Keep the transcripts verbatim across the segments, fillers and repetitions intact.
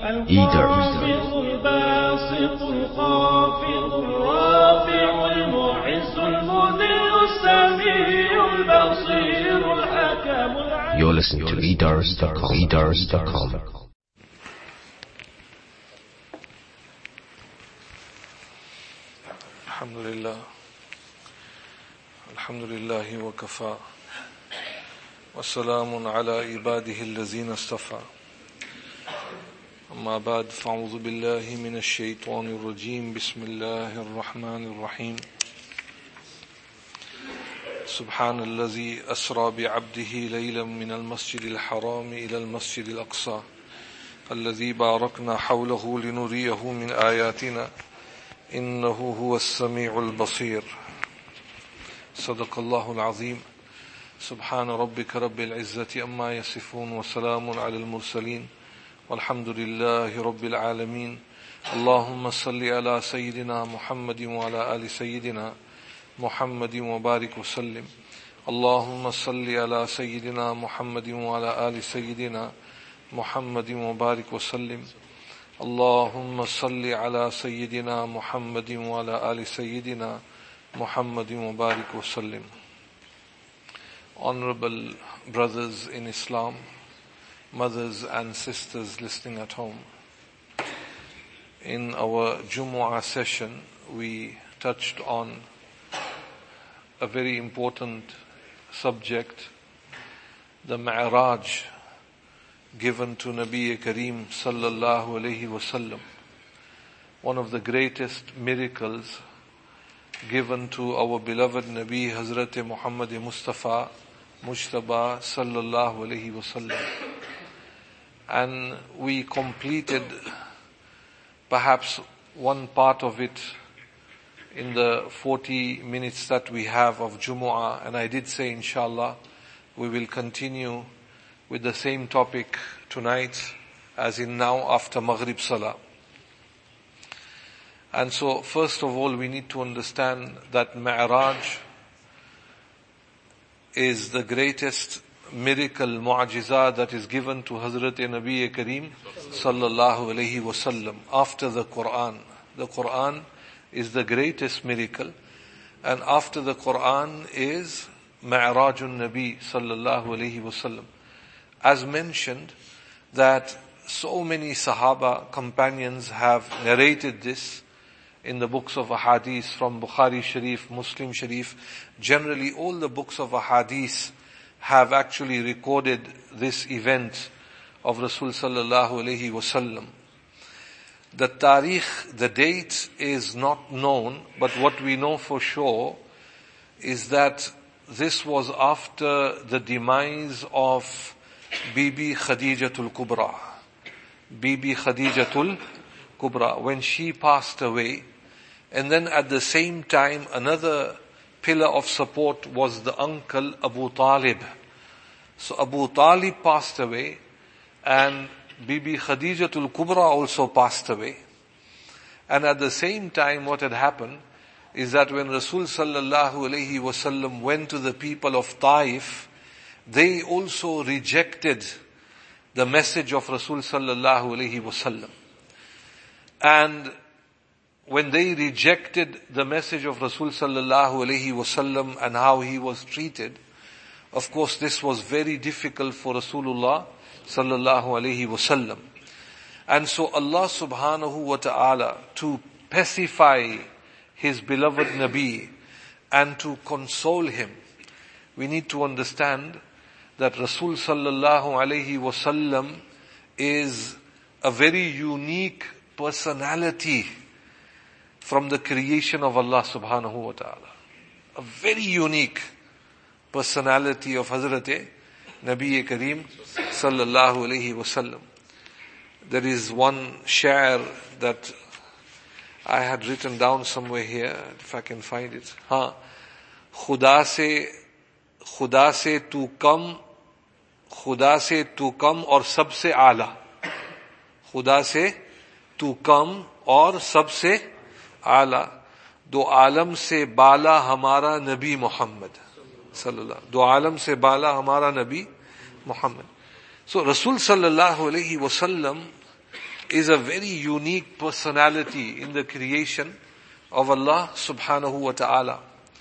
الخافض الباسط الخافض الرافع المعز المذل السميع البصير الحكم العليم. You're listening to e dars dot com. e dars dot com. الحمد لله الحمد لله وكفى والسلام على عباده الذين اصطفى أما بعد فأعوذ بالله من الشيطان الرجيم بسم الله الرحمن الرحيم سبحان الذي أسرى بعبده ليلا من المسجد الحرام إلى المسجد الأقصى الذي باركنا حوله لنريه من آياتنا إنه هو السميع البصير صدق الله العظيم سبحان ربك رب العزة أما يصفون وسلام على المرسلين والحمد لله رب العالمين. اللهم صل على سيدنا محمد وعلى آل سيدنا محمد وبارك وسلم. اللهم صل على سيدنا محمد وعلى آل سيدنا محمد وبارك وسلم. اللهم صل على سيدنا محمد وعلى آل سيدنا محمد وبارك وسلم. Honorable brothers in Islam, mothers and sisters listening at home, in our Jumu'ah session we touched on a very important subject, the Mi'raj given to Nabi Kareem sallallahu alayhi wasallam, one of the greatest miracles given to our beloved Nabi Hazrat Muhammad Mustafa Mujtaba sallallahu alayhi wasallam. And we completed perhaps one part of it in the forty minutes that we have of Jumu'ah, and I did say inshallah we will continue with the same topic tonight as in now after Maghrib Salah. And so first of all we need to understand that Mi'raj is the greatest miracle, mu'ajizah that is given to Hazrat Nabi Kareem sallallahu alayhi wasallam after the Quran. The Quran is the greatest miracle, and after the Quran is Mi'rajun Nabi sallallahu alayhi wasallam. As mentioned that so many Sahaba companions have narrated this in the books of Ahadith from Bukhari Sharif, Muslim Sharif. Generally all the books of Ahadith have actually recorded this event of Rasul sallallahu alayhi wasallam. The tarikh, the date is not known, but what we know for sure is that this was after the demise of Bibi Khadijatul Kubra. Bibi Khadijatul Kubra, when she passed away. And then at the same time another pillar of support was the uncle Abu Talib. So Abu Talib passed away and Bibi Khadijatul Kubra also passed away. And at the same time what had happened is that when Rasul sallallahu alayhi wasallam went to the people of Taif, they also rejected the message of Rasul sallallahu alayhi wasallam. And when they rejected the message of Rasul sallallahu alayhi wasallam and how he was treated, of course this was very difficult for Rasulullah sallallahu alayhi wasallam. And so Allah subhanahu wa ta'ala, to pacify his beloved Nabi and to console him, we need to understand that Rasul sallallahu alayhi wasallam is a very unique personality from the creation of Allah subhanahu wa ta'ala. A very unique personality of Hazrat Nabi Kareem sallallahu alayhi wasallam. There is one share that I had written down somewhere here, if I can find it. हाँ, खुदा से खुदा से तू कम, खुदा से तू कम और सबसे आला. खुदा से तू कम और सबसे आला. दो आलम से बाला हमारा नबी मोहम्मद सल्लल्लाहु. दो आलम से बाला हमारा नबी Muhammad. So Rasul sallallahu alayhi wasallam is a very unique personality in the creation of Allah subhanahu wa ta'ala.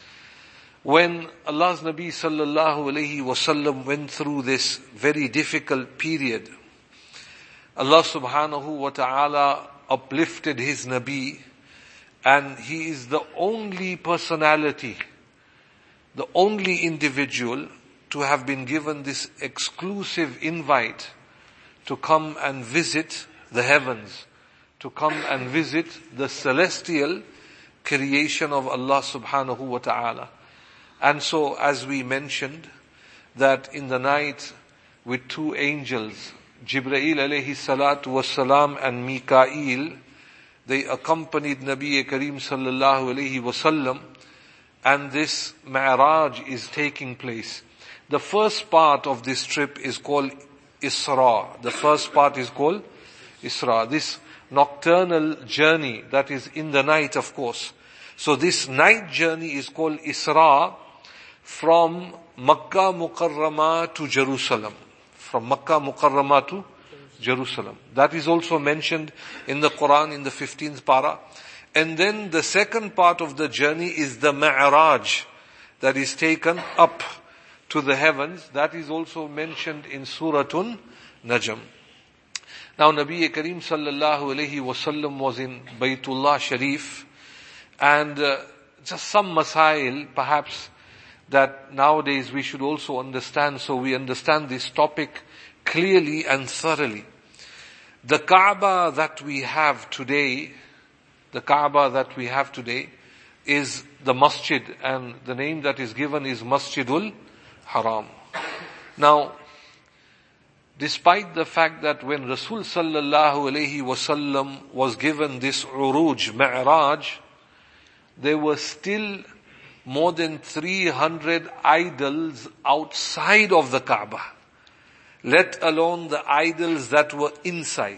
When Allah's Nabi sallallahu alayhi wasallam went through this very difficult period, Allah subhanahu wa ta'ala uplifted His Nabi, and he is the only personality, the only individual to have been given this exclusive invite to come and visit the heavens, to come and visit the celestial creation of Allah subhanahu wa ta'ala. And so, as we mentioned, that in the night with two angels, Jibreel alayhi salatu wassalam and Mikael, they accompanied Nabi Kareem sallallahu alayhi wasallam, and this Mi'raj is taking place. The first part of this trip is called Isra. The first part is called Isra. This nocturnal journey that is in the night, of course. So this night journey is called Isra, from Makkah Mukarramah to Jerusalem. From Makkah Mukarramah to Jerusalem. That is also mentioned in the Quran in the fifteenth para. And then the second part of the journey is the Mi'raj, that is taken up to the heavens. That is also mentioned in Suratun Najm. Now Nabi Kareem sallallahu alayhi wasallam was in Baytullah Sharif, and uh, just some masail perhaps that nowadays we should also understand, so we understand this topic clearly and thoroughly. The Kaaba that we have today, the Kaaba that we have today is the masjid, and the name that is given is Masjidul Haram. Now, despite the fact that when Rasul sallallahu alayhi wasallam was given this uruj, Mi'raj, there were still more than three hundred idols outside of the Kaaba, let alone the idols that were inside.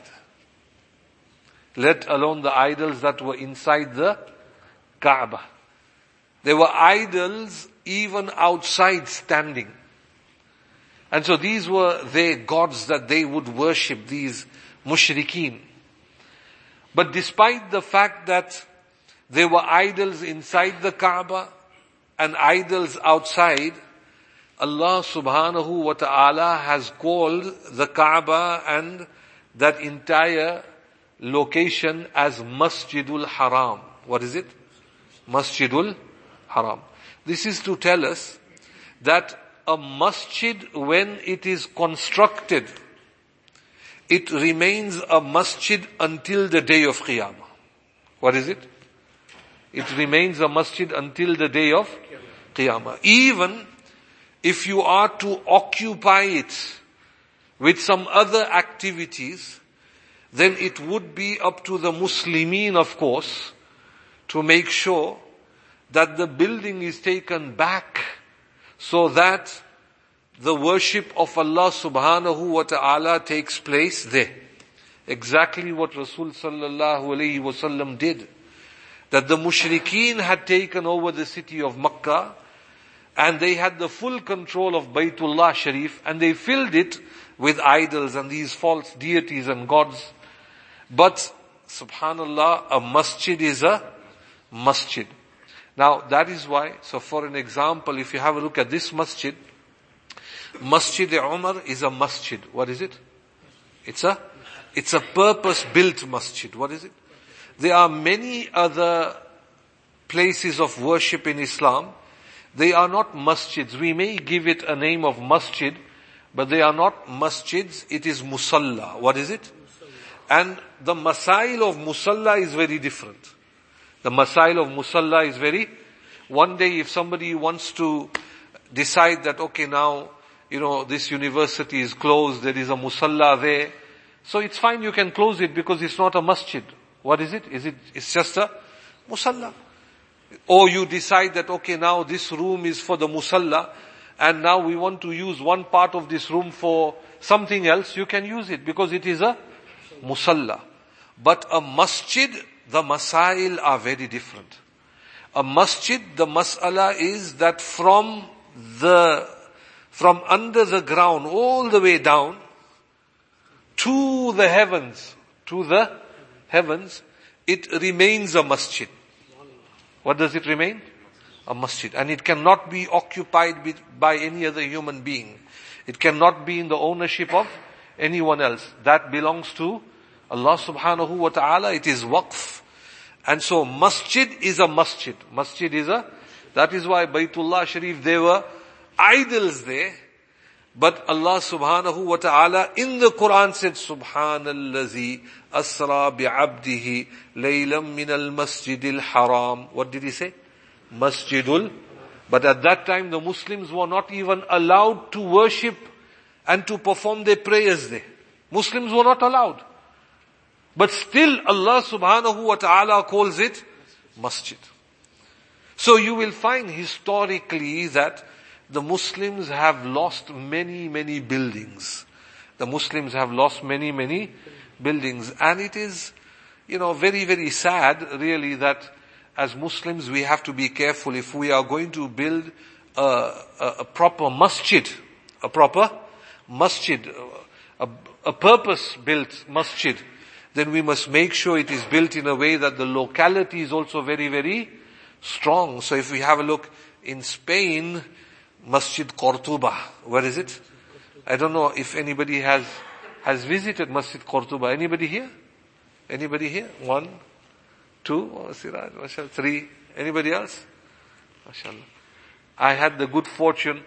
Let alone the idols that were inside the Kaaba. There were idols even outside standing. And so these were their gods that they would worship, these mushrikeen. But despite the fact that there were idols inside the Kaaba and idols outside, Allah subhanahu wa ta'ala has called the Kaaba and that entire location as Masjidul Haram. What is it? Masjidul Haram. This is to tell us that a masjid, when it is constructed, it remains a masjid until the day of Qiyamah. What is it? It remains a masjid until the day of Qiyamah. Even if you are to occupy it with some other activities, then it would be up to the Muslimin, of course, to make sure that the building is taken back so that the worship of Allah subhanahu wa ta'ala takes place there. Exactly what Rasul sallallahu alayhi wasallam did. That the mushrikeen had taken over the city of Makkah, and they had the full control of Baytullah Sharif, and they filled it with idols and these false deities and gods. But, subhanallah, a masjid is a masjid. Now, that is why, so for an example, if you have a look at this masjid, Masjid Umar is a masjid. What is it? It's a, it's a purpose-built masjid. What is it? There are many other places of worship in Islam. They are not masjids. We may give it a name of masjid, but they are not masjids. It is musalla. What is it? And the masail of musalla is very different. The masail of musalla is very, one day if somebody wants to decide that, okay, now, you know, this university is closed, there is a musalla there, so it's fine, you can close it because it's not a masjid. What is it? Is it, it's just a musalla. Or you decide that, okay, now this room is for the musalla, and now we want to use one part of this room for something else, you can use it because it is a musalla. But a masjid, the masail are very different. A masjid, the mas'ala is that from the, from under the ground all the way down to the heavens, to the heavens, it remains a masjid. What does it remain? A masjid. And it cannot be occupied by any other human being. It cannot be in the ownership of anyone else. That belongs to Allah subhanahu wa ta'ala. It is waqf. And so masjid is a masjid. Masjid is a, that is why Baytullah Sharif, there were idols there. But Allah subhanahu wa ta'ala in the Quran said, Subhanallazi asra bi'abdihi laylam minal masjidil haram. What did he say? Masjidul. But at that time the Muslims were not even allowed to worship and to perform their prayers there. Muslims were not allowed. But still Allah subhanahu wa ta'ala calls it masjid. So you will find historically that the Muslims have lost many, many buildings. The Muslims have lost many, many buildings. And it is, you know, very, very sad really that as Muslims we have to be careful if we are going to build a, a, a proper masjid, a proper masjid, a, a purpose-built masjid, then we must make sure it is built in a way that the locality is also very, very strong. So if we have a look in Spain, Masjid Cordoba, where is it? I don't know if anybody has, has visited Masjid Cordoba. Anybody here? Anybody here? One, two, oh, Siraj, mashallah, three. Anybody else? Mashallah. I had the good fortune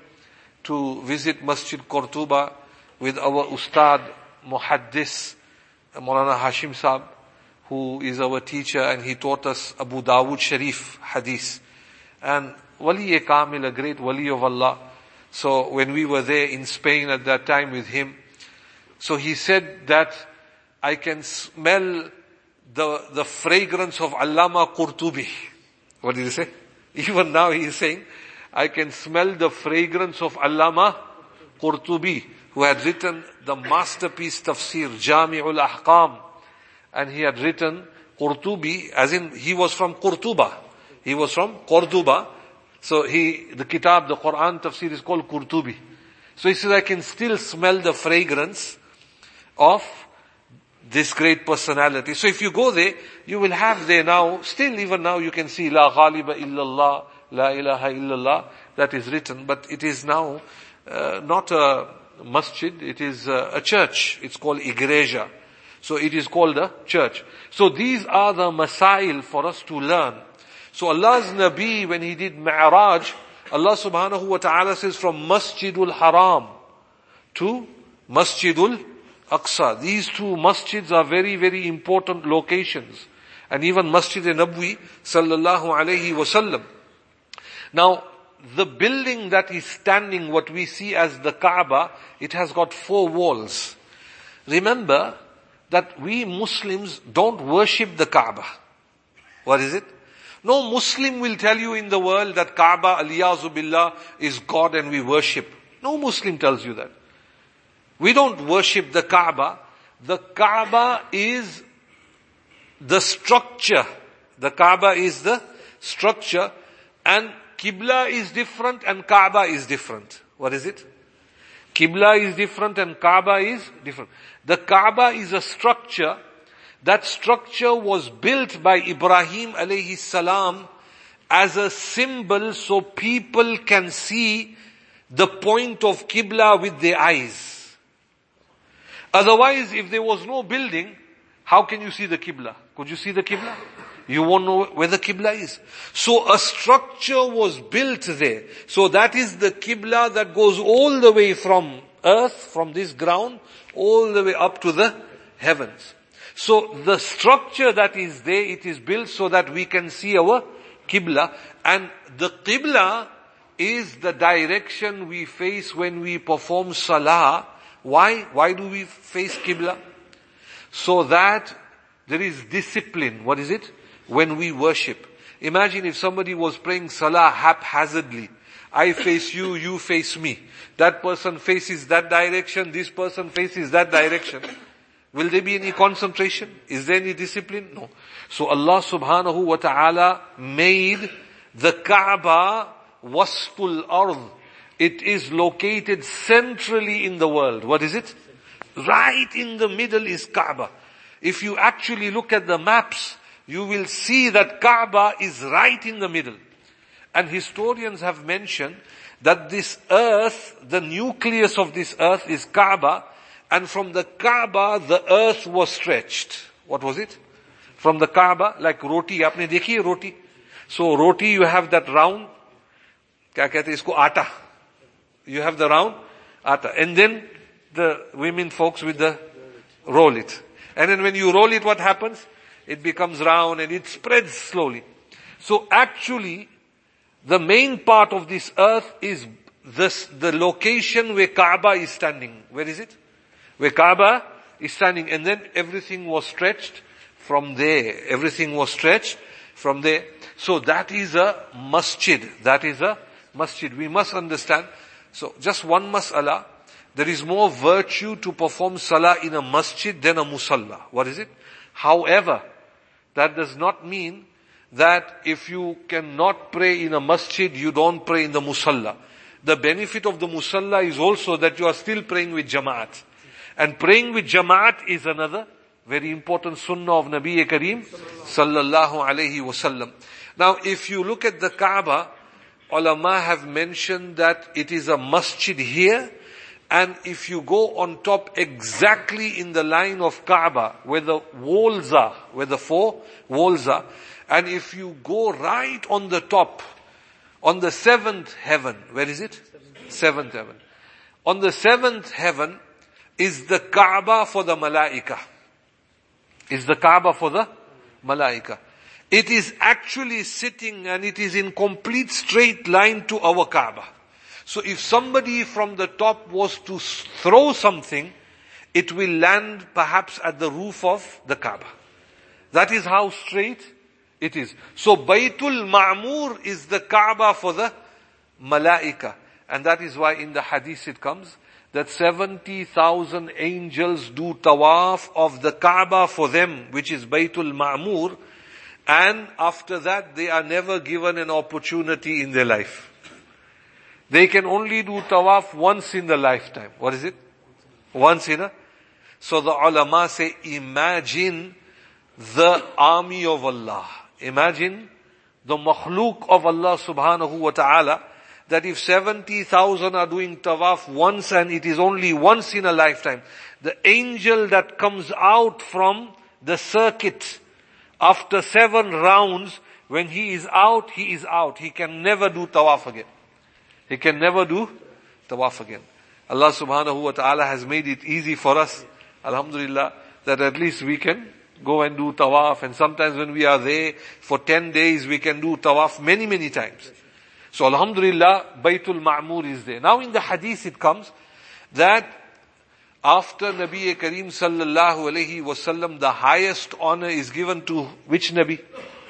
to visit Masjid Cordoba with our Ustad Muhaddis, Maulana Hashim Saab, who is our teacher, and he taught us Abu Dawood Sharif Hadith. And Wali Kamil, a great Wali of Allah. So when we were there in Spain at that time with him, so he said that I can smell the, the fragrance of Allama Qurtubi. What did he say? Even now he is saying, I can smell the fragrance of Allama Qurtubi, who had written the masterpiece tafsir, Jami'ul Ahkam. And he had written Qurtubi, as in he was from Qurtuba. He was from Cordoba. So he, the kitab, the Quran tafsir is called Qurtubi. So he says, I can still smell the fragrance of this great personality. So if you go there, you will have there now, still even now you can see La Ghaliba illallah, La ilaha illallah, that is written, but it is now uh, not a masjid, it is uh, a church. It's called Igreja. So it is called a church. So these are the masail for us to learn. So Allah's Nabi, when he did Mi'raj, Allah subhanahu wa ta'ala says from Masjidul Haram to Masjidul Aqsa. These two masjids are very, very important locations. And even Masjid Nabwi sallallahu alayhi wasallam. Now, the building that is standing, what we see as the Kaaba, it has got four walls. Remember that we Muslims don't worship the Kaaba. What is it? No Muslim will tell you in the world that Kaaba, aliyazu billah, is God and we worship. No Muslim tells you that. We don't worship the Kaaba. The Kaaba is the structure. The Kaaba is the structure, and Qibla is different and Kaaba is different. What is it? Qibla is different and Kaaba is different. The Kaaba is a structure. That structure was built by Ibrahim alayhi salam as a symbol so people can see the point of Qibla with their eyes. Otherwise, if there was no building, how can you see the Qibla? Could you see the Qibla? You won't know where the Qibla is. So a structure was built there. So that is the Qibla that goes all the way from earth, from this ground, all the way up to the heavens. So the structure that is there, it is built so that we can see our Qibla. And the Qibla is the direction we face when we perform Salah. Why? Why do we face Qibla? So that there is discipline. What is it? When we worship. Imagine if somebody was praying Salah haphazardly. I face you, you face me. That person faces that direction, this person faces that direction. Will there be any concentration? Is there any discipline? No. So Allah subhanahu wa ta'ala made the Kaaba wasful ard. It is located centrally in the world. What is it? Right in the middle is Kaaba. If you actually look at the maps, you will see that Kaaba is right in the middle. And historians have mentioned that this earth, the nucleus of this earth is Kaaba, and from the Kaaba the earth was stretched. What was it? From the Kaaba, like roti, aapne dekhi hai roti? So roti, you have that round, kya kehte isko, atta. You have the round, atta. And then the women folks with the, roll it. And then when you roll it, what happens? It becomes round and it spreads slowly. So actually, the main part of this earth is this, the location where Kaaba is standing. Where is it? Where Kaaba is standing. And then everything was stretched from there. Everything was stretched from there. So that is a masjid. That is a masjid. We must understand. So just one mas'ala. There is more virtue to perform salah in a masjid than a musalla. What is it? However, that does not mean that if you cannot pray in a masjid, you don't pray in the musalla. The benefit of the musalla is also that you are still praying with Jamaat. And praying with Jamaat is another very important sunnah of Nabi Kareem sallallahu alayhi wasallam. Now if you look at the Kaaba, ulama have mentioned that it is a masjid here, and if you go on top exactly in the line of Kaaba, where the walls are, where the four walls are, and if you go right on the top, on the seventh heaven, where is it? Seventh heaven. On the seventh heaven is the Kaaba for the Malaika. Is the Kaaba for the Malaika. It is actually sitting and it is in complete straight line to our Kaaba. So if somebody from the top was to throw something, it will land perhaps at the roof of the Kaaba. That is how straight it is. So Baytul Ma'mur is the Kaaba for the Malaika. And that is why in the hadith it comes that seventy thousand angels do tawaf of the Kaaba for them, which is Baytul Ma'mur. And after that they are never given an opportunity in their life. They can only do tawaf once in the lifetime. What is it? Once in a... So the ulama say, imagine the army of Allah. Imagine the makhluk of Allah subhanahu wa ta'ala, that if seventy thousand are doing tawaf once and it is only once in a lifetime, the angel that comes out from the circuit after seven rounds, when he is out, he is out. He can never do tawaf again. He can never do tawaf again. Allah subhanahu wa ta'ala has made it easy for us, alhamdulillah, that at least we can go and do tawaf. And sometimes when we are there for ten days, we can do tawaf many, many times. So alhamdulillah, Baytul Ma'mur is there. Now in the hadith it comes that after Nabi Kareem sallallahu alayhi wasallam, the highest honor is given to which Nabi?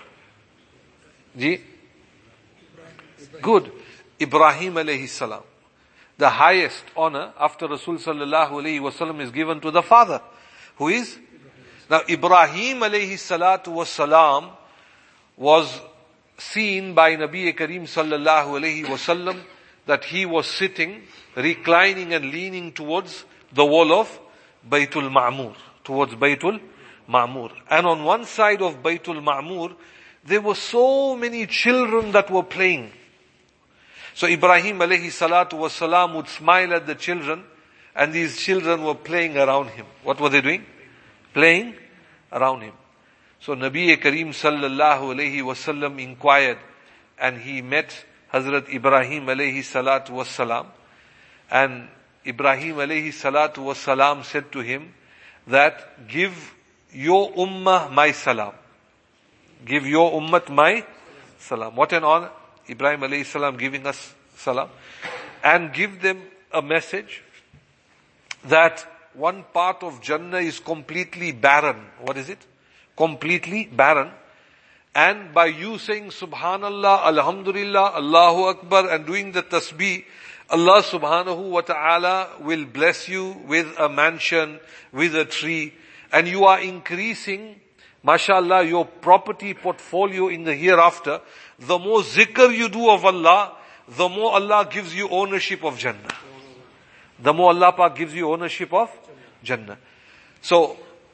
Ji? Good. Ibrahim alayhi salam. The highest honor after Rasul sallallahu alayhi wasallam is given to the father. Who is? Now Ibrahim alayhi salatu wasalam was seen by Nabi Kareem sallallahu alayhi wasallam that he was sitting, reclining and leaning towards the wall of Baytul Ma'mur. Towards Baytul Ma'mur. And on one side of Baytul Ma'mur, there were so many children that were playing. So Ibrahim alayhi salatu wasalam would smile at the children, and these children were playing around him. What were they doing? Playing around him. So Nabi Kareem sallallahu alayhi wasallam inquired, and he met Hazrat Ibrahim alayhi salatu wasalam. And Ibrahim alayhi salatu wasalam said to him that, give your ummah my salam. Give your ummah my salam. What an honor. Ibrahim alayhi salam giving us salam. And give them a message that one part of Jannah is completely barren. What is it? Completely barren. And by you saying Subhanallah, Alhamdulillah, Allahu Akbar and doing the tasbih, Allah subhanahu wa ta'ala will bless you with a mansion, with a tree. And you are increasing, mashallah, your property portfolio in the hereafter. The more zikr you do of Allah, the more Allah gives you ownership of Jannah. The more Allah Pak gives you ownership of Jannah. So,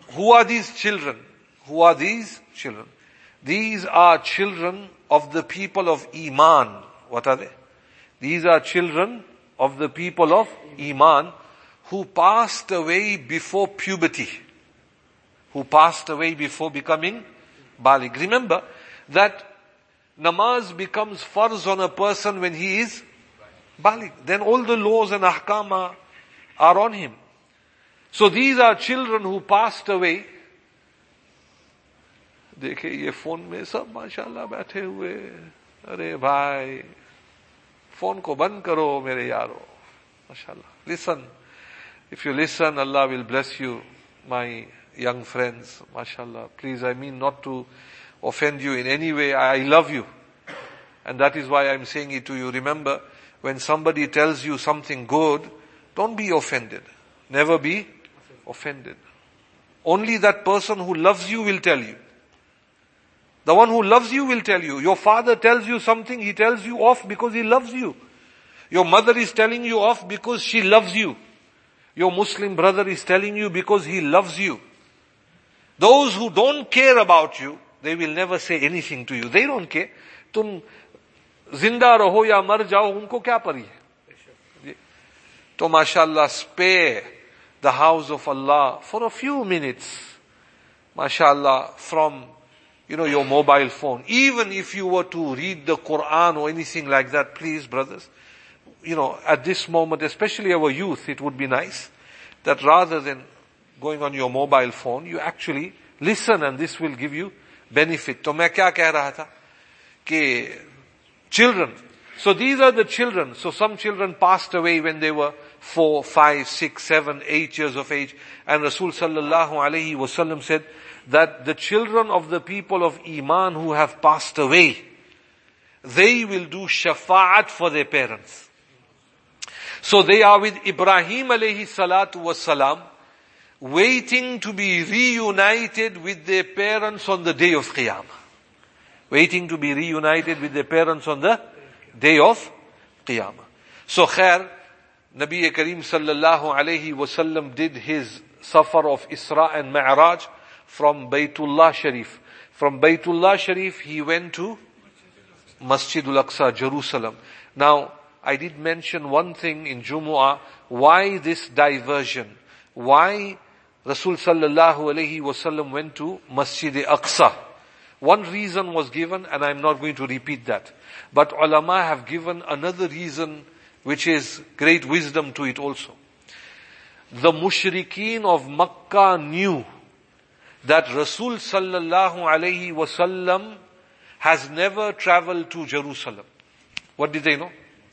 who are these children? Who are these children? These are children of the people of Iman. What are they? These are children of the people of Iman who passed away before puberty. Who passed away before becoming baligh. Remember that namaz becomes farz on a person when he is baligh. Then all the laws and ahkam are, are on him. So these are children who passed away. देखे ये phone में सब माशाल्लाह बैठे हुए, अरे भाई phone को बंद करो मेरे यारो, माशाल्लाह. Listen, if you listen, Allah will bless you, my young friends, mashallah. Please, I mean not to offend you in any way. I love you. And that is why I'm saying it to you. Remember, when somebody tells you something good, don't be offended. Never be offended. Only that person who loves you will tell you. The one who loves you will tell you. Your father tells you something, he tells you off because he loves you. Your mother is telling you off because she loves you. Your Muslim brother is telling you because he loves you. Those who don't care about you, they will never say anything to you. They don't care. तुम जिंदा रहो या मर जाओ, उनको क्या परी है? तो माशाल्लाह, spare the house of Allah for a few minutes, mashallah, from, you know, your mobile phone. Even if you were to read the Quran or anything like that, please brothers, you know, at this moment, especially our youth, it would be nice that rather than going on your mobile phone, you actually listen, and this will give you benefit. तो मैं क्या कह रहा था कि children. So these are the children. So some children passed away when they were four, five, six, seven, eight years of age. And Rasul sallallahu alayhi wasallam said that the children of the people of Iman who have passed away, they will do shafa'at for their parents. So they are with Ibrahim alayhi salatu wasalam, waiting to be reunited with their parents on the day of Qiyamah. Waiting to be reunited with their parents on the day of Qiyamah. So khair, Nabi Kareem sallallahu alayhi wasallam did his safar of Isra and Mi'raj from Baytullah Sharif. From Baytullah Sharif he went to Masjidul Aqsa, Jerusalem. Now, I did mention one thing in Jumu'ah, why this diversion? Why Rasul sallallahu alayhi wasallam went to Masjid Aqsa? One reason was given, and I'm not going to repeat that. But ulama have given another reason which is great wisdom to it also. The mushrikeen of Makkah knew that Rasul sallallahu alayhi wasallam has never traveled to Jerusalem. What did they know?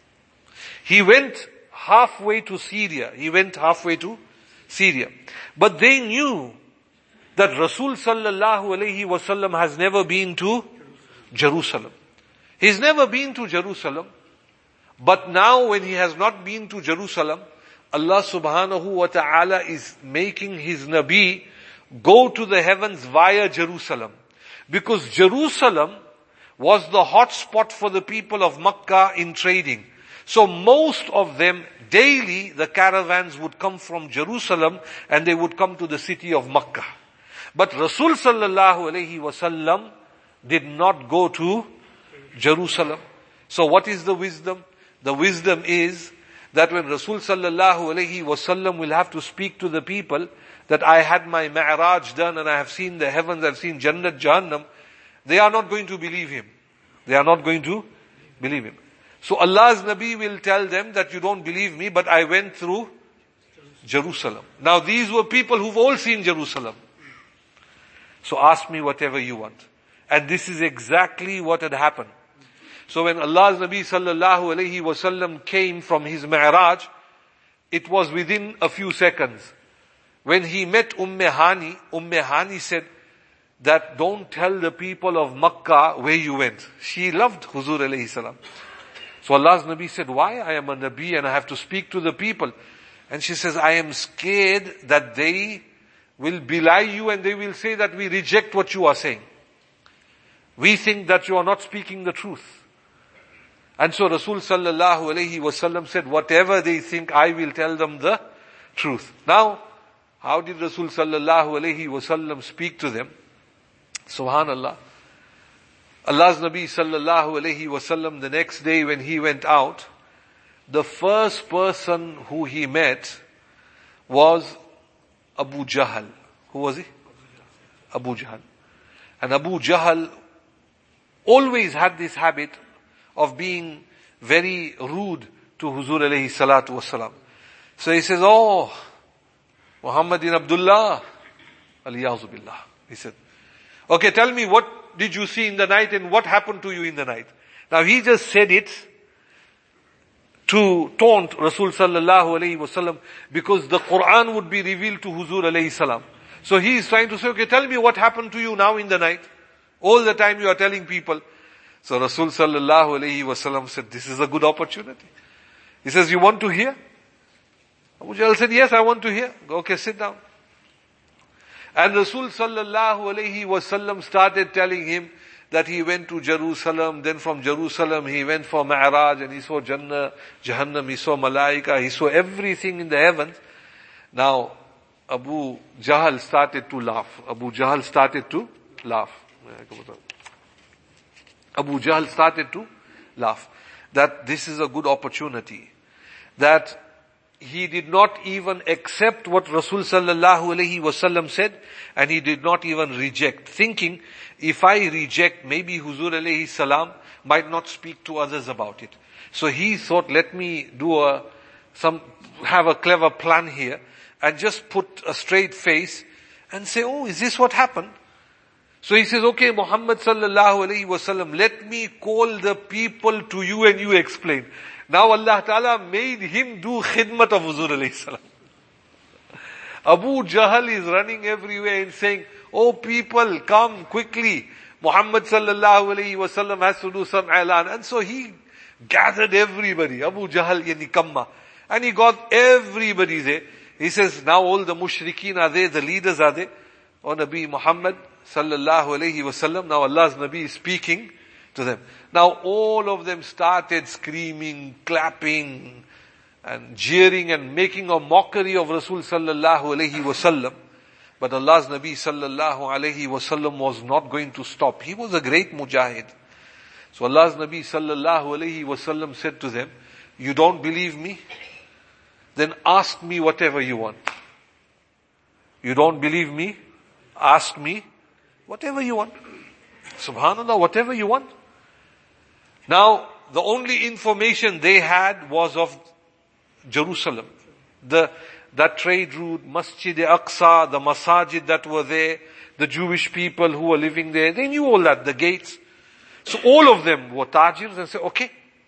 He went halfway to Syria. He went halfway to Syria. But they knew that Rasul sallallahu alayhi wasallam has never been to Jerusalem. He's never been to Jerusalem. But now when he has not been to Jerusalem, Allah subhanahu wa ta'ala is making his Nabi go to the heavens via Jerusalem. Because Jerusalem was the hot spot for the people of Makkah in trading. So most of them, daily, the caravans would come from Jerusalem and they would come to the city of Makkah. But Rasul sallallahu alayhi wasallam did not go to Jerusalem. So what is the wisdom? The wisdom is that when Rasul sallallahu alayhi wasallam will have to speak to the people that I had my Mi'raj done and I have seen the heavens, I've seen Jannat, Jahannam, they are not going to believe him. They are not going to believe him. So Allah's Nabi will tell them that you don't believe me, but I went through Jerusalem. Now these were people who've all seen Jerusalem. So ask me whatever you want. And this is exactly what had happened. So when Allah's Nabi sallallahu alayhi wasallam came from his Mi'raj, it was within a few seconds. When he met Umm Hani, Umm Hani said that don't tell the people of Makkah where you went. She loved Huzur alayhi salam. So Allah's Nabi said, why? I am a Nabi and I have to speak to the people. And she says, I am scared that they will belie you and they will say that we reject what you are saying. We think that you are not speaking the truth. And so Rasul sallallahu alayhi wasallam said, whatever they think, I will tell them the truth. Now, How did Rasul sallallahu alayhi wasallam speak to them? Subhanallah. Allah's Nabi sallallahu alayhi wasallam, the next day when he went out, the first person who he met was Abu Jahl. Who was he? Abu Jahl. And Abu Jahl always had this habit of being very rude to Huzur alayhi salatu wasalam. So he says, oh, Muhammad ibn Abdullah, aliyazu billah. He said, okay, tell me what did you see in the night and what happened to you in the night? Now he just said it to taunt Rasul sallallahu alayhi wasallam because the Quran would be revealed to Huzur alayhi salam. So he is trying to say, okay, tell me what happened to you now in the night. All the time you are telling people. So Rasul sallallahu alayhi wasallam said, this is a good opportunity. He says, you want to hear? Abu Jahl said, yes, I want to hear. Okay, sit down. And Rasul sallallahu alayhi wasallam started telling him that he went to Jerusalem, then from Jerusalem he went for Mi'raj and he saw Jannah, Jahannam, he saw Malaika, he saw everything in the heavens. Now, Abu Jahl started to laugh. Abu Jahl started to laugh. Abu Jahl started to laugh. That this is a good opportunity. That he did not even accept what Rasul sallallahu alayhi wasallam said, and he did not even reject, thinking, if I reject, maybe Huzur alayhi salam might not speak to others about it. So he thought, let me do a, some, have a clever plan here, and just put a straight face, and say, oh, is this what happened? So he says, okay, Muhammad sallallahu alayhi wasallam, let me call the people to you and you explain. Now Allah Ta'ala made him do khidmat of Huzur alayhi salam. Abu Jahl is running everywhere and saying, oh people, come quickly. Muhammad sallallahu alayhi wasallam has to do some alan. And so he gathered everybody. Abu Jahl yani kamma. And he got everybody there. He says, now all the mushrikeen are there, the leaders are there. Oh Nabi Muhammad sallallahu alayhi wasallam. Now Allah's Nabi is speaking to them. Now all of them started screaming, clapping, and jeering and making a mockery of Rasul sallallahu alayhi wasallam. But Allah's Nabi sallallahu alayhi wasallam was not going to stop. He was a great mujahid. So Allah's Nabi sallallahu alayhi wasallam said to them, you don't believe me? Then ask me whatever you want. You don't believe me? Ask me whatever you want. Subhanallah, whatever you want. Now, the only information they had was of Jerusalem. The, that trade route, Masjid Aqsa, the masajid that were there, the Jewish people who were living there, they knew all that, the gates. So all of them were tajirs and said, okay.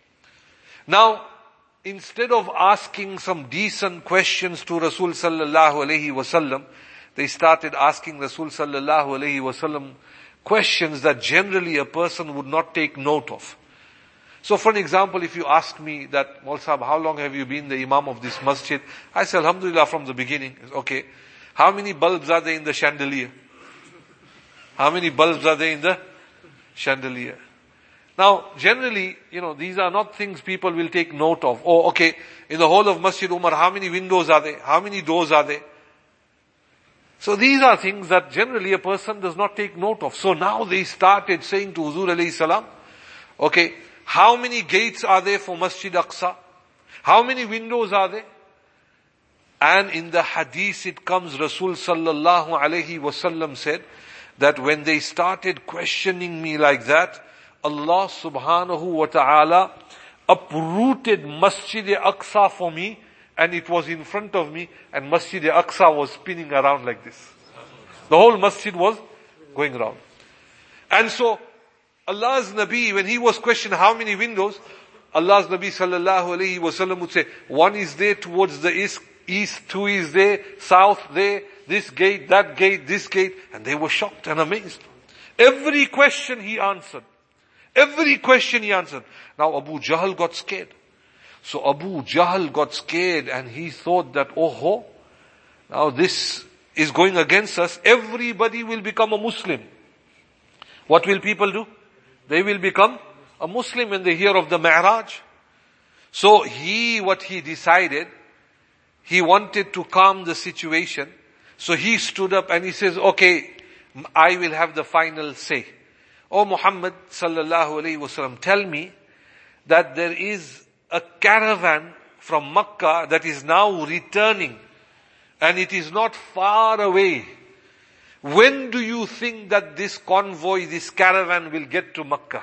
Now, instead of asking some decent questions to Rasul sallallahu alayhi wasallam, they started asking Rasul sallallahu alayhi wasallam questions that generally a person would not take note of. So for an example, if you ask me that, Maul Sahab, how long have you been the Imam of this masjid? I say, Alhamdulillah, from the beginning. Okay. How many bulbs are there in the chandelier? How many bulbs are there in the chandelier? Now, generally, you know, these are not things people will take note of. Oh, okay, in the whole of Masjid Umar, how many windows are there? How many doors are there? So these are things that generally a person does not take note of. So now they started saying to Huzur alayhi salam, okay, how many gates are there for Masjid Aqsa? How many windows are there? And in the hadith it comes, Rasul sallallahu alayhi wasallam said that when they started questioning me like that, Allah subhanahu wa ta'ala uprooted Masjid Aqsa for me, and it was in front of me, and Masjid Aqsa was spinning around like this. The whole masjid was going around. And so, Allah's Nabi, when he was questioned how many windows, Allah's Nabi sallallahu alayhi wasallam would say, one is there towards the east, east, two is there, south there, this gate, that gate, this gate, and they were shocked and amazed. Every question he answered. Every question he answered. Now Abu Jahl got scared. So Abu Jahl got scared and he thought that, oh ho, now this is going against us. Everybody will become a Muslim. What will people do? They will become a Muslim when they hear of the Mi'raj. So he, what he decided, he wanted to calm the situation. So he stood up and he says, okay, I will have the final say. O Muhammad sallallahu alayhi wasallam, tell me that there is a caravan from Makkah that is now returning and it is not far away. When do you think that this convoy, this caravan will get to Makkah?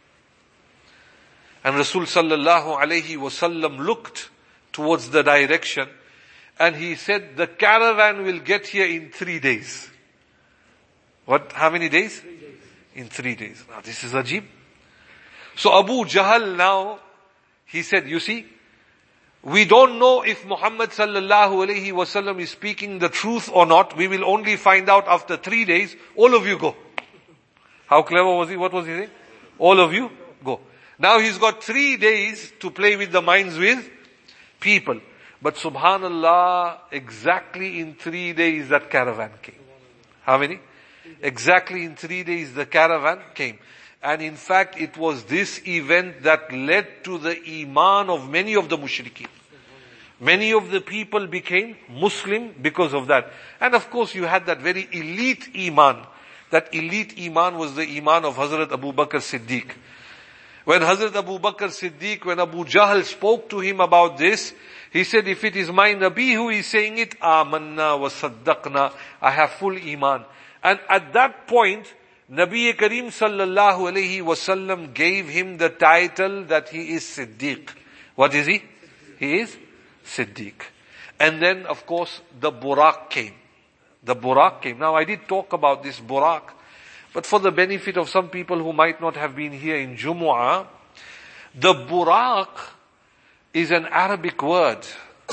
And Rasul sallallahu alayhi wasallam looked towards the direction and he said, the caravan will get here in three days. What? How many days? Three days. In three days. Now this is ajib. So Abu Jahl now, he said, you see, we don't know if Muhammad sallallahu alayhi wasallam is speaking the truth or not. We will only find out after three days. All of you go. How clever was he? What was he saying? All of you go. Now he's got three days to play with the minds with people. But subhanallah, exactly in three days that caravan came. How many? Exactly in three days the caravan came. And in fact, it was this event that led to the iman of many of the mushrikeen. Many of the people became Muslim because of that. And of course, you had that very elite iman. That elite iman was the iman of Hazrat Abu Bakr Siddiq. When Hazrat Abu Bakr Siddiq, when Abu Jahl spoke to him about this, he said, if it is my Nabi who is saying it, amanna wa saddaqna, I have full iman. And at that point, Nabi Kareem sallallahu alayhi wasallam gave him the title that he is Siddiq. What is he? He is Siddiq. And then of course the Buraq came. The Buraq came. Now I did talk about this Buraq, but for the benefit of some people who might not have been here in Jumu'ah, the Buraq is an Arabic word.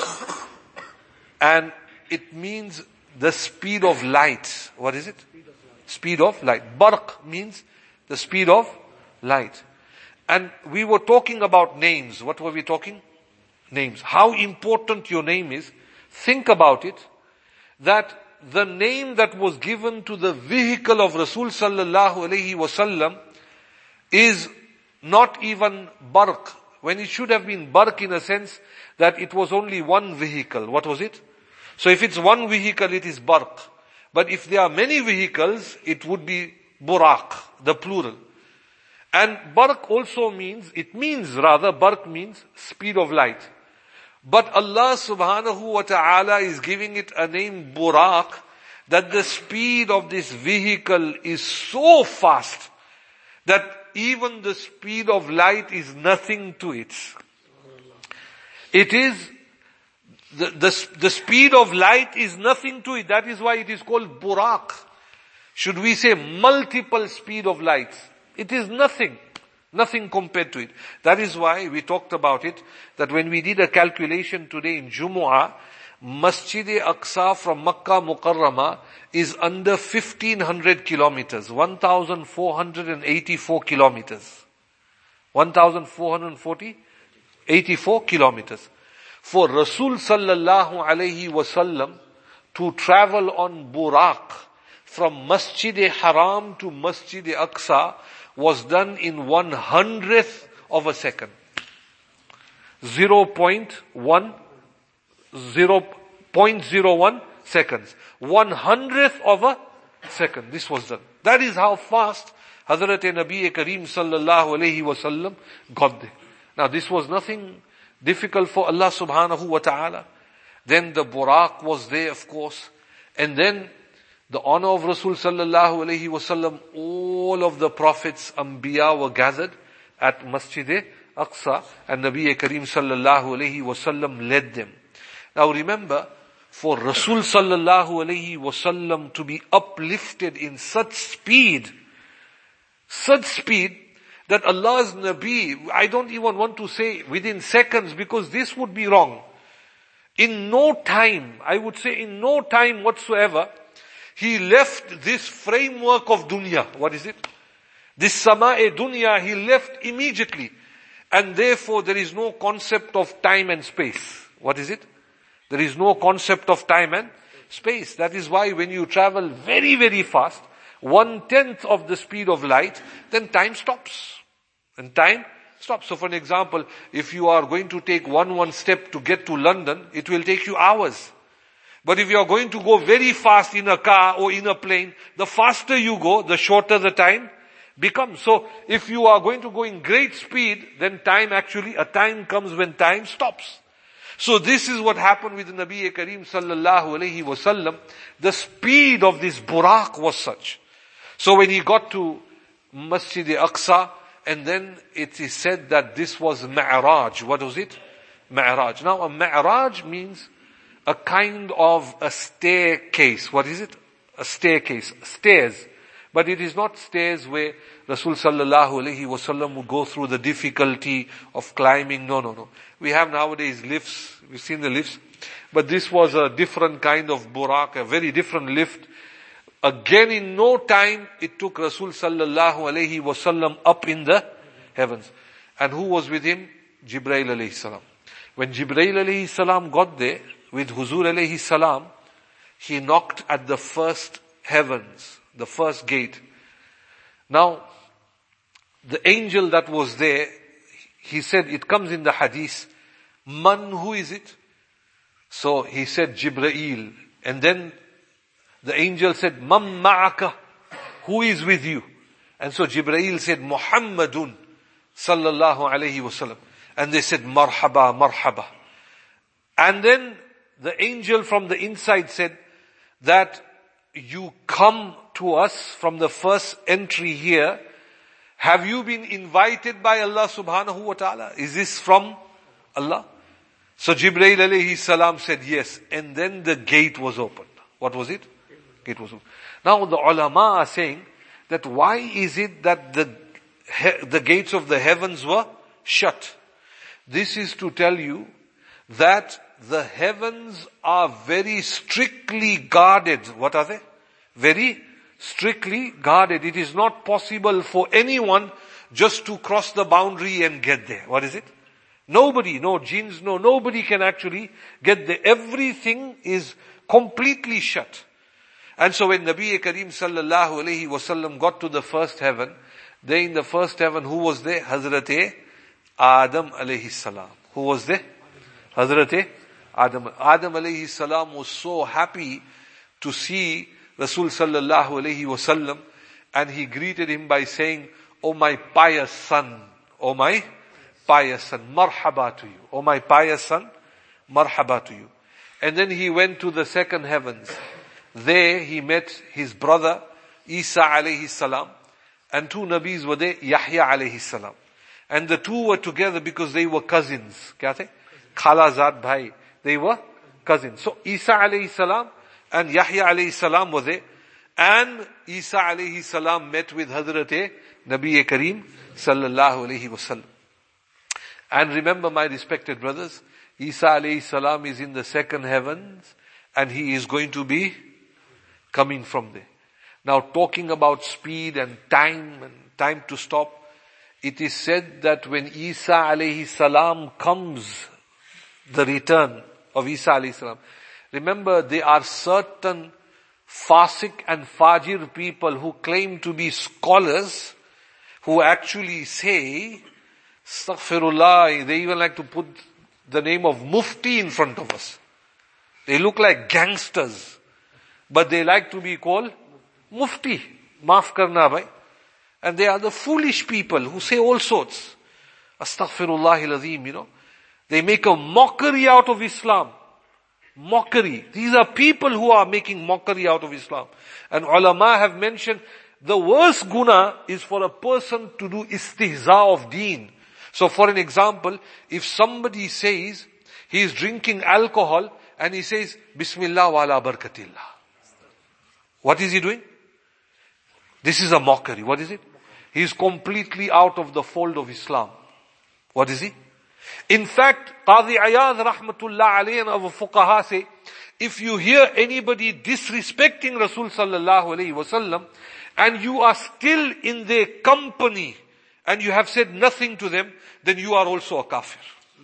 And it means the speed of light. What is it? Speed of light. Barq means the speed of light. And we were talking about names. What were we talking? Names. How important your name is. Think about it. That the name that was given to the vehicle of Rasul sallallahu alayhi wasallam is not even Barq. When it should have been Barq in a sense that it was only one vehicle. What was it? So if it's one vehicle, it is Barq. But if there are many vehicles, it would be Buraq, the plural. And Barq also means, it means rather, Barq means speed of light. But Allah subhanahu wa ta'ala is giving it a name Buraq, that the speed of this vehicle is so fast that even the speed of light is nothing to it. It is The, the, the speed of light is nothing to it. That is why it is called Buraq. Should we say multiple speed of light? It is nothing. Nothing compared to it. That is why we talked about it, that when we did a calculation today in Jumu'ah, Masjid-e-Aqsa from Makkah Mukarramah is under fifteen hundred kilometers. one thousand four hundred eighty-four kilometers. one thousand four hundred eighty-four kilometers. For Rasul sallallahu alayhi wasallam to travel on Buraq from Masjid-e-Haram to Masjid-e-Aqsa was done in one hundredth of a second. zero point one, zero point zero one seconds. One hundredth of a second. This was done. That is how fast Hazrat Nabi Kareem sallallahu alayhi wasallam got there. Now this was nothing difficult for Allah subhanahu wa ta'ala. Then the Buraq was there, of course. And then the honor of Rasul sallallahu alayhi wasallam, all of the prophets, Anbiya were gathered at Masjid-e-Aqsa, and Nabi Kareem sallallahu alayhi wasallam led them. Now remember, for Rasul sallallahu alayhi wasallam to be uplifted in such speed, such speed, that Allah's Nabi, I don't even want to say within seconds, because this would be wrong. In no time, I would say in no time whatsoever, he left this framework of dunya. What is it? This sama-e dunya, he left immediately. And therefore there is no concept of time and space. What is it? There is no concept of time and space. That is why when you travel very, very fast, one-tenth of the speed of light, then time stops. And time stops. So for an example, if you are going to take one one step to get to London, it will take you hours. But if you are going to go very fast in a car or in a plane, the faster you go, the shorter the time becomes. So if you are going to go in great speed, then time actually, a time comes when time stops. So this is what happened with the Nabi Kareem sallallahu alayhi wasallam. The speed of this Buraq was such. So when he got to Masjid Aqsa, and then it is said that this was Ma'raj. What was it? Ma'raj. Now a Ma'raj means a kind of a staircase. What is it? A staircase. Stairs. But it is not stairs where Rasul sallallahu alayhi wasallam would go through the difficulty of climbing. No, no, no. We have nowadays lifts. We've seen the lifts. But this was a different kind of buraq, a very different lift. Again, in no time, it took Rasul sallallahu alayhi wasallam up in the heavens. And who was with him? Jibreel alayhi salam. When Jibreel alayhi salam got there, with Huzur alayhi salam, he knocked at the first heavens, the first gate. Now, the angel that was there, he said, it comes in the hadith, Man, who is it? So he said, Jibreel. And then the angel said, Man ma'aka, who is with you? And so Jibreel said, Muhammadun sallallahu alayhi wasallam. And they said, Marhaba, marhaba. And then the angel from the inside said that you come to us from the first entry here. Have you been invited by Allah subhanahu wa ta'ala? Is this from Allah? So Jibreel alayhi salam said yes. And then the gate was opened. What was it? Gate was opened. Now the ulama are saying that why is it that the, the gates of the heavens were shut? This is to tell you that the heavens are very strictly guarded. What are they? Very strictly guarded. It is not possible for anyone just to cross the boundary and get there. What is it? Nobody, no jinns, no, nobody can actually get there. Everything is completely shut. And so when Nabi Kareem sallallahu alayhi wasallam got to the first heaven, there in the first heaven, who was there? Hazrat Adam alayhi salam. Who was there? Hazrat Adam. Adam alayhi salam was so happy to see Rasul sallallahu alayhi wasallam, and he greeted him by saying, "Oh my pious son, oh my pious son, marhaba to you. Oh my pious son, marhaba to you." And then he went to the second heavens. There he met his brother Isa alayhi salam, and two Nabis were there, Yahya alayhi salam. And the two were together because they were cousins. Kya the? Khala Zad Bhai. They were cousins. So Isa alayhi salam and Yahya alayhi salam were there. And Isa alayhi salam met with Hazrat Nabi Kareem sallallahu alayhi wasallam. And remember, my respected brothers, Isa alayhi salam is in the second heavens and he is going to be coming from there. Now talking about speed and time and time to stop, it is said that when Isa alayhi salam comes, the return of Isa alayhi salam, remember there are certain Fasik and Fajir people who claim to be scholars who actually say, Astaghfirullah, they even like to put the name of Mufti in front of us. They look like gangsters, but they like to be called Mufti. Maaf karna bhai. And they are the foolish people who say all sorts. Astaghfirullah al-Azim, you know. They make a mockery out of Islam. Mockery. These are people who are making mockery out of Islam. And ulama have mentioned the worst guna is for a person to do istihza of deen. So for an example, if somebody says he is drinking alcohol and he says, Bismillah wa ala barakatillah. What is he doing? This is a mockery. What is it? He is completely out of the fold of Islam. What is he? In fact, Qadi Ayad rahmatullah alayhi and our fuqaha say, if you hear anybody disrespecting Rasul sallallahu alayhi wasallam and you are still in their company and you have said nothing to them, then you are also a kafir.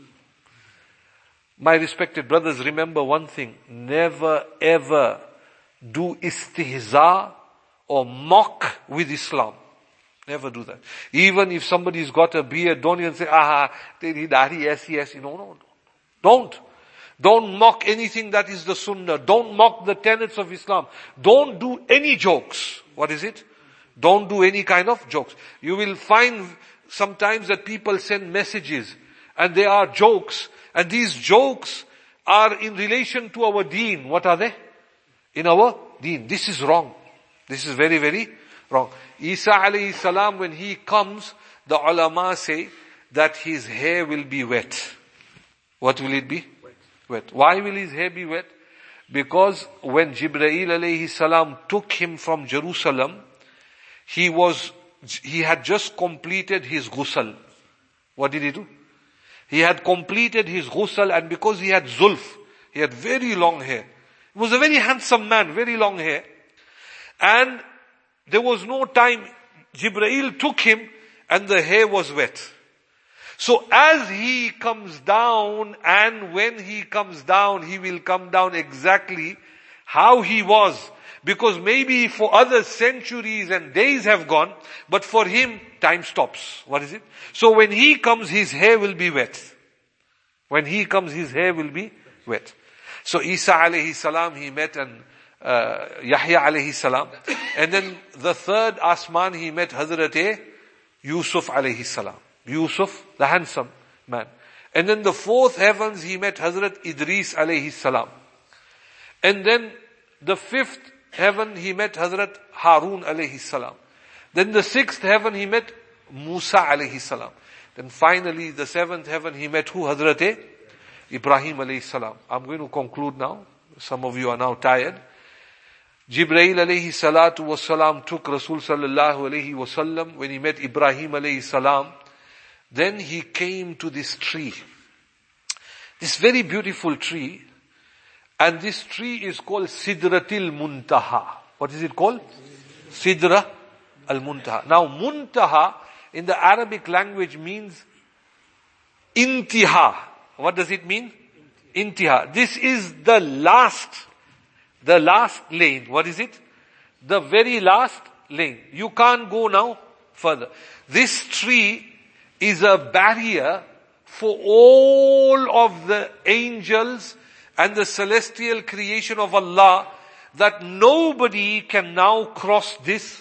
My respected brothers, remember one thing. Never ever do istihza or mock with Islam. Never do that. Even if somebody's got a beard, don't even say, ah, they need dahi, yes, yes. You know, no, don't. Don't mock anything that is the sunnah. Don't mock the tenets of Islam. Don't do any jokes. What is it? Don't do any kind of jokes. You will find sometimes that people send messages and they are jokes, and these jokes are in relation to our deen. What are they? In our deen. This is wrong. This is very, very wrong. Isa alayhi salam, when he comes, the ulama say that his hair will be wet. What will it be? Wet. Wet. Why will his hair be wet? Because when Jibreel alayhi salam took him from Jerusalem, he was, he had just completed his ghusl. What did he do? He had completed his ghusl, and because he had zulf, he had very long hair. He was a very handsome man, very long hair. And there was no time, Jibreel took him and the hair was wet. So as he comes down, and when he comes down, he will come down exactly how he was. Because maybe for others centuries and days have gone, but for him time stops. What is it? So when he comes, his hair will be wet. When he comes, his hair will be wet. So Isa alayhi salam, he met and uh, Yahya alayhi salam. And then the third asman, he met Hazrat Yusuf alayhi salam. Yusuf, the handsome man. And then the fourth heavens, he met Hazrat Idris alayhi salam. And then the fifth heaven, he met Hazrat Harun alayhi salam. Then the sixth heaven, he met Musa alayhi salam. Then finally, the seventh heaven, he met who? Hazrat Ibrahim alayhi salam. I'm going to conclude now. Some of you are now tired. Jibreel alayhi salatu wasalam took Rasul sallallahu alayhi wasallam when he met Ibrahim alayhi salam. Then he came to this tree. This very beautiful tree. And this tree is called Sidratil Muntaha. What is it called? Sidra al-Muntaha. Now Muntaha in the Arabic language means intiha. What does it mean? Intiha. This is the last, the last lane. What is it? The very last lane. You can't go now further. This tree is a barrier for all of the angels and the celestial creation of Allah, that nobody can now cross this,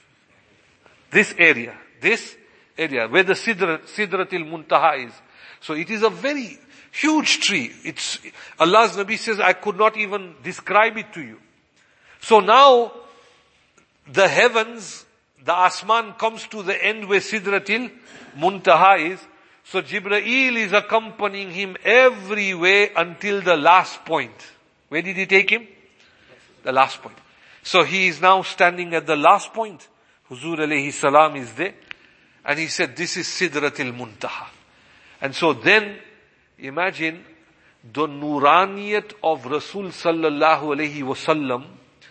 this area, this area where the Sidra, Sidratil Muntaha is. So it is a very huge tree. It's, Allah's Nabi says, I could not even describe it to you. So now, the heavens, the Asman comes to the end where Sidratil Muntaha is. So Jibreel is accompanying him everywhere until the last point. Where did he take him? The last point. So he is now standing at the last point. Huzur alayhi salam is there. And he said, this is Sidratil Muntaha. And so then, imagine the Nuraniyat of Rasul sallallahu alayhi wasallam,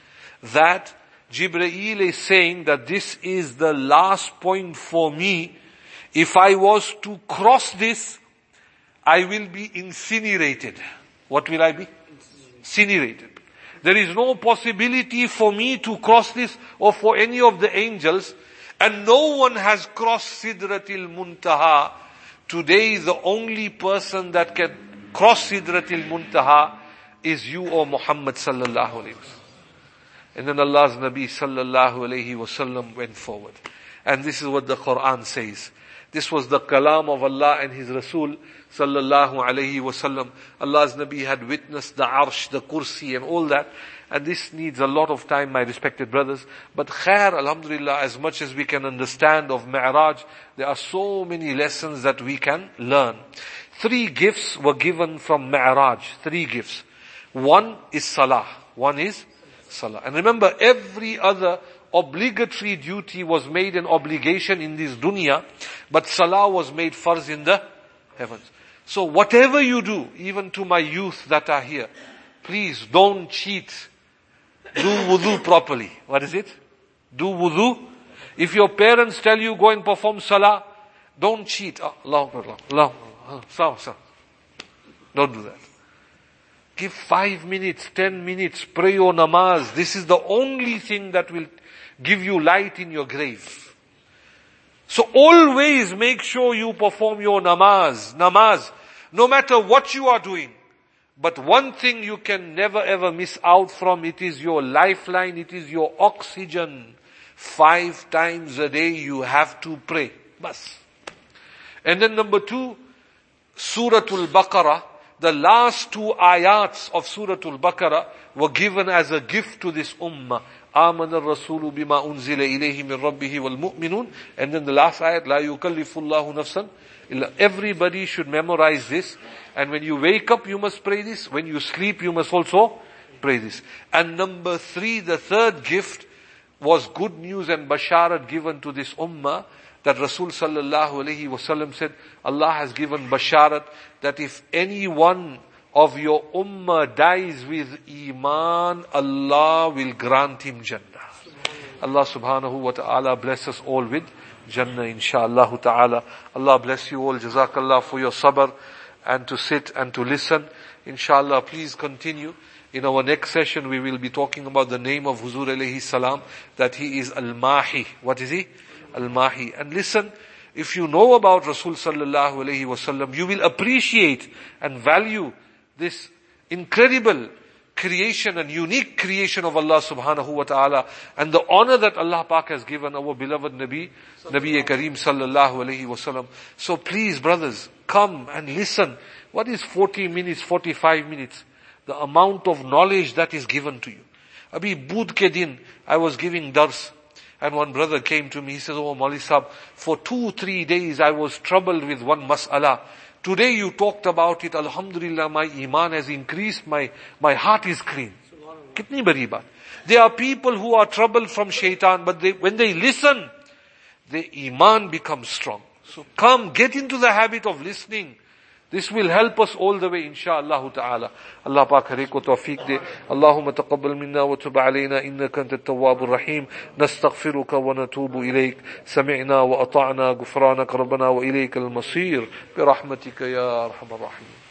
that Jibreel is saying that this is the last point for me. If I was to cross this, I will be incinerated. What will I be? Incinerated. There is no possibility for me to cross this or for any of the angels. And no one has crossed Sidratil Muntaha. Today the only person that can cross Sidratil Muntaha is you, O Muhammad sallallahu alayhi wa sallam. And then Allah's Nabi sallallahu alayhi wa sallam went forward. And this is what the Quran says. This was the kalam of Allah and His Rasul sallallahu alayhi wa sallam. Allah's Nabi had witnessed the arsh, the kursi and all that. And this needs a lot of time, my respected brothers. But khair, alhamdulillah, as much as we can understand of Mi'raj, there are so many lessons that we can learn. Three gifts were given from Mi'raj. Three gifts. One is salah. One is salah. And remember, every other obligatory duty was made an obligation in this dunya, but salah was made farz in the heavens. So whatever you do, even to my youth that are here, please don't cheat. Do wudu properly. What is it? Do wudu. If your parents tell you go and perform salah, don't cheat. Oh, Allah, Allah, Allah, Allah, Allah. Don't do that. Give five minutes, ten minutes, pray your namaz. This is the only thing that will give you light in your grave. So always make sure you perform your namaz. Namaz. No matter what you are doing. But one thing you can never ever miss out from, it is your lifeline, it is your oxygen. Five times a day you have to pray. Bas. And then number two, Suratul Baqarah, the last two ayats of Suratul Baqarah were given as a gift to this ummah. آمن الرسول بما أنزل إليه من ربه والمؤمنون. And then the last ayat, لا يكلف الله نفسا إلا. Everybody should memorize this. And when you wake up, you must pray this. When you sleep, you must also pray this. And number three, the third gift was good news and basharat given to this ummah, that Rasul sallallahu alayhi wasallam said, Allah has given basharat that if any one of your ummah dies with iman, Allah will grant him Jannah. Allah subhanahu wa ta'ala bless us all with Jannah insha'Allah ta'ala. Allah bless you all. Jazakallah for your sabr and to sit and to listen. Insha'Allah, please continue. In our next session we will be talking about the name of Huzur alayhi salam, that he is Al-Mahi. What is he? Al-Mahi. And listen, if you know about Rasul sallallahu alayhi wasallam, you will appreciate and value this incredible creation and unique creation of Allah subhanahu wa ta'ala, and the honor that Allah Pak has given our beloved Nabi, Nabi Kareem sallallahu alayhi wasallam. So please brothers, come and listen. What is forty minutes, forty-five minutes? The amount of knowledge that is given to you. Abhi Bood ke din, I was giving dars, and one brother came to me, he says, oh Maulvi Sahab, for two, three days I was troubled with one mas'ala. Today you talked about it, alhamdulillah, my iman has increased, my, my heart is clean. Kitni bari baat. There are people who are troubled from shaitan, but they, when they listen, their iman becomes strong. So come, get into the habit of listening. This will help us all the way, insha'Allah ta'ala. Allah Pak hareek wa tawfiq de. Allahumma taqabbal minna wa tub alayna innaka anta at-tawwabur rahim. Nastaghfiruka wa natubu ilayk. Sami'na wa ata'na ghufranaka rabbana wa ilayka al-masir. Bi rahmatika ya arhamar rahim.